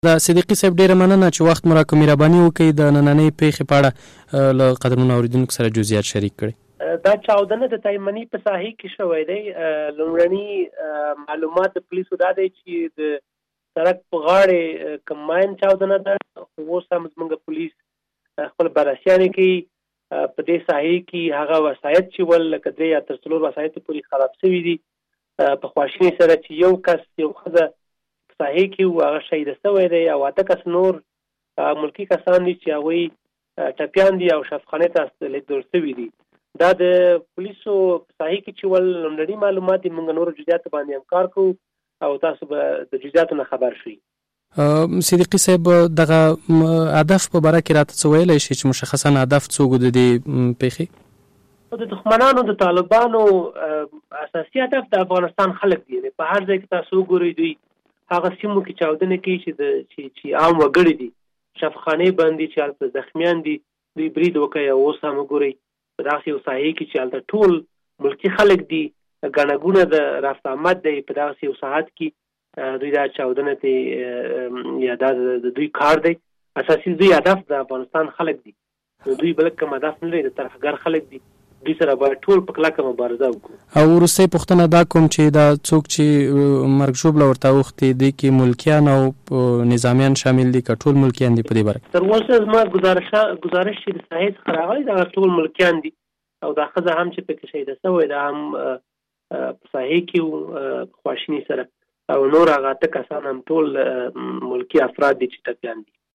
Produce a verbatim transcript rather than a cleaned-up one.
دا صدیقي صاحب ډیره مننه چې وخت مو راکړ، مهرباني وکړئ د نننۍ پیښې په اړه له قدرمنو اوریدونکو سره جزئیات شریک کړئ. دا چاودنه د تایمني په ساحې کې شوی دی. لومړني معلومات د پولیسو دا دی چې د سړک په غاړې کماین چاودنه ده، خو اوس هم زموږ پولیس خپل بررسیانې کوي. په دې ساحې کې هغه وسایط چې ول لکه درې یا تر څلور وسایط پورې خراب شوي دي. په خواشینۍ سره چې یو کس یو ښځه ساحې کې هغه شهیده شوی دی او اته کس نور ملکي کسان دي چې هغوی ټپیان دي او شفاخانې ته لیږدول شوي دي. دا د پولیسو په ساحې کې چې ول لومړني معلومات دي، موږ نورو جزئیاتو باندې هم کار کوو او تاسو به د جزئیاتو نه خبر شئ. صدیقي صاحب دغه هدف په باره کې راته څه ویلی شي چې مشخصا هدف څوک د دې پیښې؟ د دښمنانو د طالبانو اساسي هدف د افغانستان خلک دي. په هر ځای کې تاسو وګورئ دوی هغه سیمو کې چاودنې کوي چې د چې عام وګړي دي، شفاخانې بندي چې هلته زخمیان دي، دوی برید وکړي. او اوس هم وګورئ په دغسې یو ساحې کې چې هلته ټول ملکي خلک دي، ګڼه ګوڼه د رفت آمد دی، په دغسې یو ساحت کې دوی دا چاودنه ته یا دا د دوی کار دی. اساسي دوی هدف د افغانستان خلک دي، دوی بل کوم هدف نه لري، د ترهګر خلک دي. دوی سره باید ټول په کلکه مبارزه وکړو. او وروستۍ پوښتنه دا کوم چې دا څوک چې مرګ ژوبله ورته اوښتې دي کې ملکیان او نظامیان شامل دي که ټول ملکیان دي په دې باره؟ تر اوسه زما ګزارش ګزارش چې د ساحې څخه راغلی دا ټول ملکیان دي او دا ښځه هم چې پکې شهیده شوې ده هم په ساحې کې وو خواشینۍ سره، او نور هغه اته کسان هم ټول ملکي افراد دي چې ټپیان دي.